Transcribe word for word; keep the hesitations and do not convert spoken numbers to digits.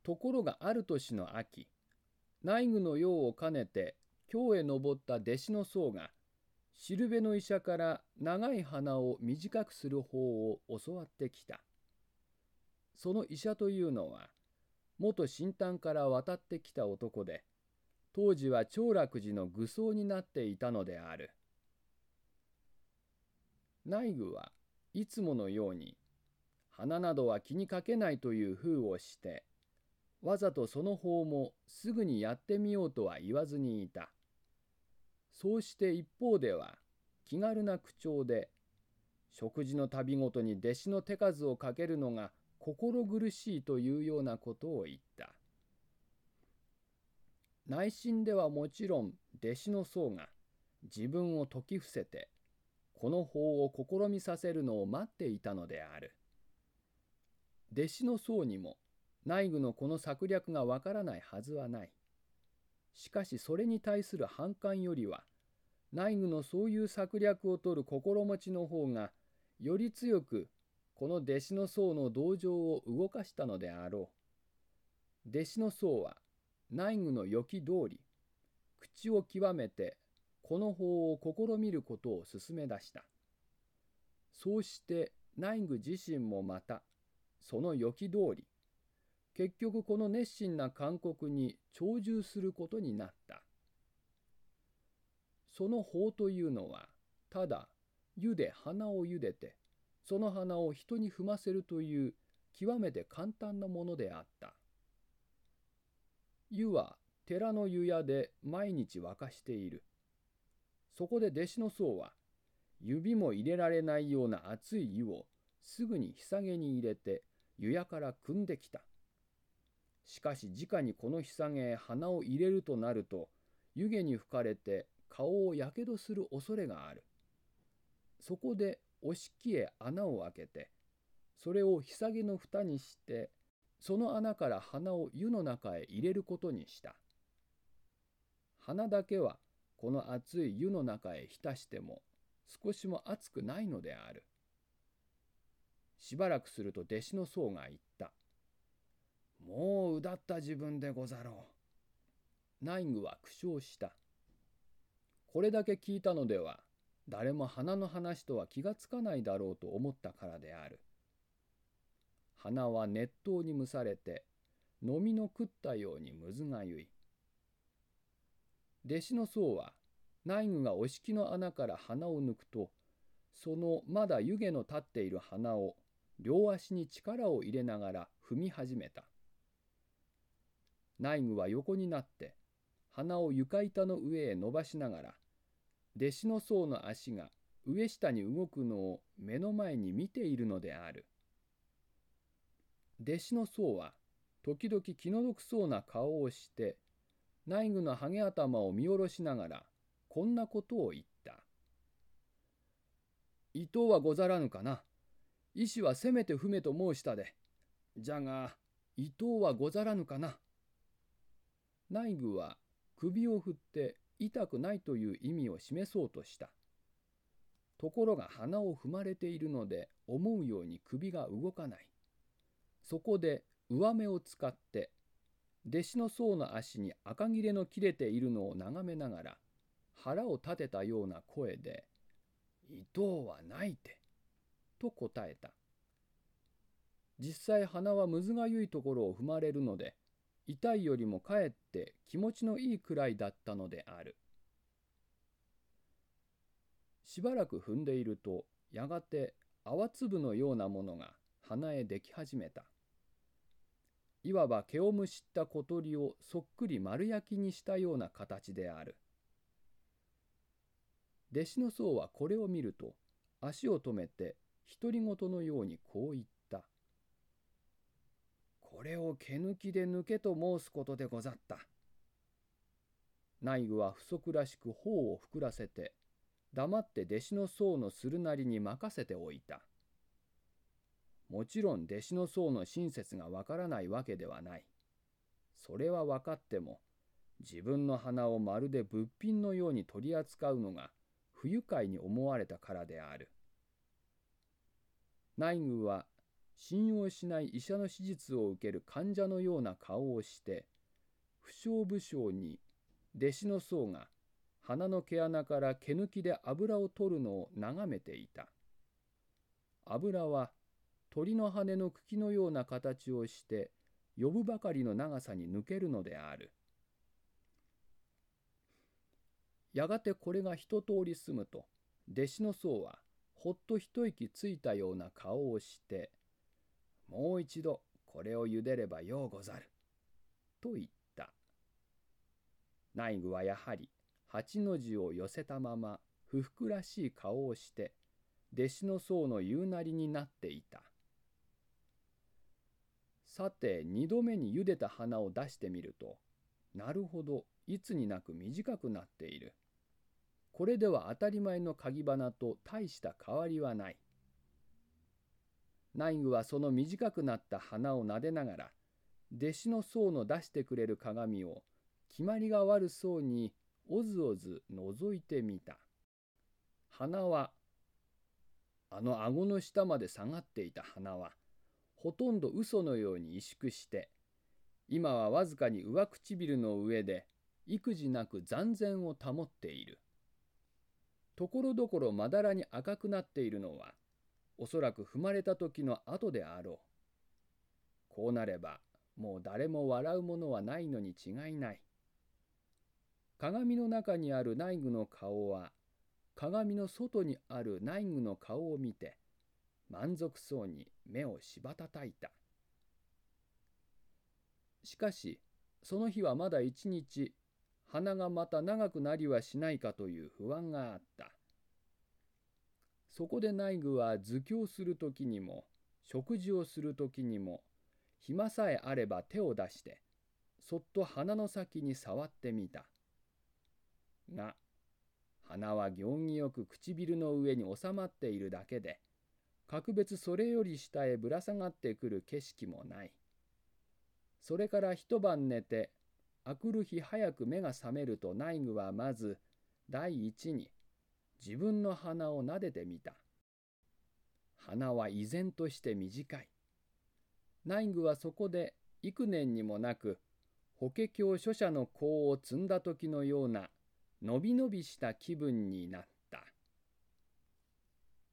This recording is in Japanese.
ところがある年の秋、内具の用を兼ねて京へ登った弟子の僧が、しるべの医者から長い鼻を短くする方を教わってきた。その医者というのは、元新丹から渡ってきた男で、当時は長楽寺の愚僧になっていたのである。内具はいつものように、鼻などは気にかけないという風をして、わざとその方もすぐにやってみようとは言わずにいた。そうして一方では気軽な口調で、食事の度ごとに弟子の手数をかけるのが心苦しいというようなことを言った。内心ではもちろん弟子の僧が自分を説き伏せて、この法を試みさせるのを待っていたのである。弟子の僧にも内具のこの策略がわからないはずはない。しかしそれに対する反感よりは、内具のそういう策略を取る心持ちの方が、より強くこの弟子の僧の同情を動かしたのであろう。弟子の僧は内具の良き通り、口を極めてこの法を試みることを勧め出した。そうして内具自身もまた、その良き通り、結局この熱心な勧告に長従することになった。その法というのは、ただ湯で鼻を茹でて、その鼻を人に踏ませるという極めて簡単なものであった。湯は寺の湯屋で毎日沸かしている。そこで弟子の僧は、指も入れられないような熱い湯をすぐにひさげに入れて湯屋から汲んできた。しかし直にこのひさげへ鼻を入れるとなると、湯気に吹かれて顔をやけどする恐れがある。そこでおしきへ穴を開けて、それをひさげの蓋にして、その穴から鼻を湯の中へ入れることにした。鼻だけはこの熱い湯の中へ浸しても少しも熱くないのである。しばらくすると弟子の僧が言った。もううだった自分でござろう。内具は苦笑した。これだけ聞いたのでは、誰も鼻の話とは気がつかないだろうと思ったからである。鼻は熱湯に蒸されて、飲みの食ったようにむずがゆい。弟子の僧は、内具がお敷の穴から鼻を抜くと、そのまだ湯気の立っている鼻を両足に力を入れながら踏み始めた。内具は横になって、鼻を床板の上へ伸ばしながら、弟子の僧の足が上下に動くのを目の前に見ているのである。弟子の僧は時々気の毒そうな顔をして、内具のハゲ頭を見下ろしながらこんなことを言った。伊藤はござらぬかな。医師はせめて踏めと申したで。じゃが伊藤はござらぬかな。内具は首を振って痛くないという意味を示そうとした。ところが鼻を踏まれているので思うように首が動かない。そこで上目を使って弟子の僧の足に赤切れの切れているのを眺めながら腹を立てたような声で「伊藤はないて」と答えた。実際鼻はむずがゆいところを踏まれるので痛いよりもかえって気持ちのいいくらいだったのである。しばらく踏んでいるとやがて泡粒のようなものが鼻へでき始めた。いわば毛をむしった小鳥をそっくり丸焼きにしたような形である。弟子の僧はこれを見ると足を止めて独り言のようにこう言った。これを毛抜きで抜けと申すことでござった。内具は不足らしく頬を膨らせて黙って弟子の僧のするなりに任せておいた。もちろん弟子の僧の親切がわからないわけではない。それは分かっても自分の鼻をまるで物品のように取り扱うのが不愉快に思われたからである。内具は信用しない医者の手術を受ける患者のような顔をして、不祥不祥に弟子の僧が鼻の毛穴から毛抜きで油を取るのを眺めていた。油は鳥の羽の茎のような形をして、呼ぶばかりの長さに抜けるのである。やがてこれが一通り済むと、弟子の僧はほっと一息ついたような顔をして、もう一度これを茹でればようござる、と言った。内具はやはり八の字を寄せたまま不服らしい顔をして、弟子の僧の言うなりになっていた。さて二度目に茹でた花を出してみると、なるほどいつになく短くなっている。これでは当たり前の鍵花と大した変わりはない。内具はその短くなった花を撫でながら、弟子の僧の出してくれる鏡を決まりが悪そうにおずおず覗いてみた。花は、あの顎の下まで下がっていた花は、ほとんど嘘のように萎縮して、今はわずかに上唇の上で育児なく残然を保っている。ところどころまだらに赤くなっているのは、おそらく踏まれた時の跡であろう。こうなれば、もう誰も笑うものはないのに違いない。鏡の中にある内具の顔は、鏡の外にある内具の顔を見て、満足そうに目をしばたたいた。しかし、その日はまだ一日、鼻がまた長くなりはしないかという不安があった。そこで内具は図教するときにも、食事をするときにも、暇さえあれば手を出して、そっと鼻の先に触ってみた。が、鼻は行儀よく唇の上に収まっているだけで、格別それより下へぶら下がってくる景色もない。それから一晩寝て、あくる日早く目が覚めると内具はまず、第一に、自分の鼻を撫でてみた。鼻は依然として短い。内具はそこで幾年にもなく、法華経書者の香を摘んだ時のような、のびのびした気分になった。